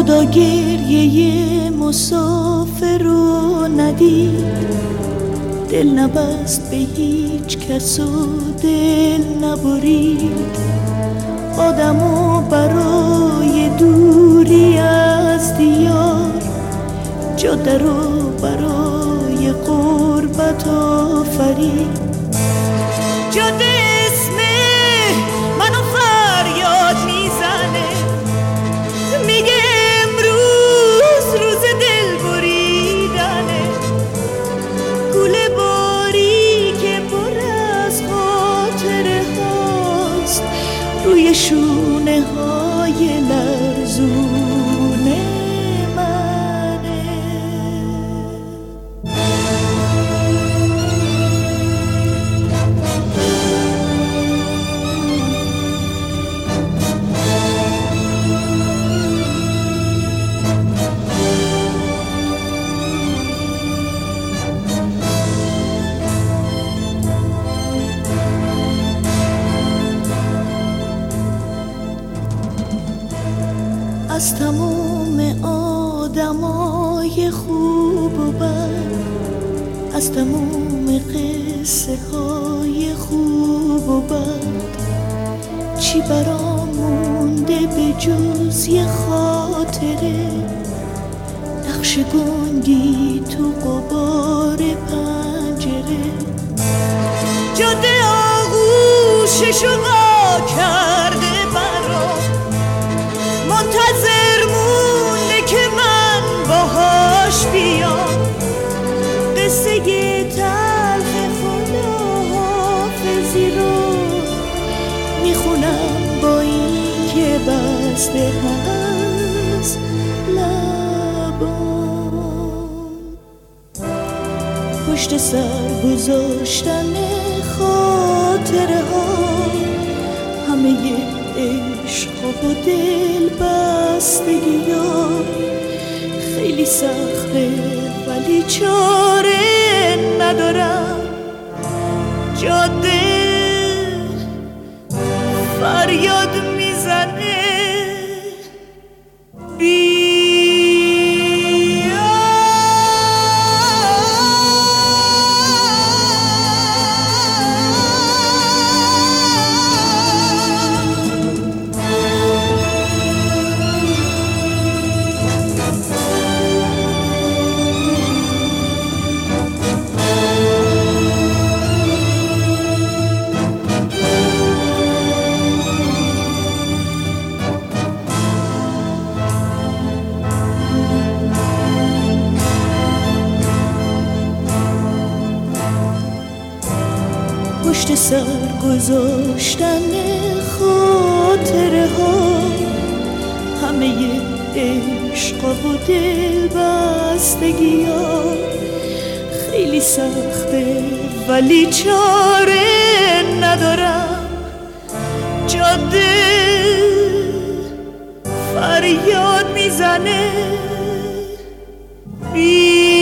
خدا گریه مسافر رو ندید، دل نبست به هیچ کس و دل نبرید. آدمو برای دوری از دیار، جاده رو برای غربت آفرید. جاده اسم منو فریاد میزنه، میگه امروز روز دل بریدنه. کوله باری که پر از خاطره هاست، روی شونه های لرزونه از تموم آدمای خوب و بد، از تموم قصه های خوب و بد، چی برام مونده به جز یه خاطره؟ نقش گنگی تو غبار پنجره. جاده آغوششو وا کرده برام، منتظر مونده که من باهاش بیام. قصه تلخ خداحافظی رو میخونم با این که بسته هست لبام. پشت سر گذاشتن خاطره ها، همه عشق و دل بستگی ها خیلی سخته ولی چاره ندارم. جاده فریاد میزنه پشت سر گذاشتن خاطره ها، همه عشق و دل بستگی ها خیلی سخته ولی چاره ندارم. جاده فریاد میزنه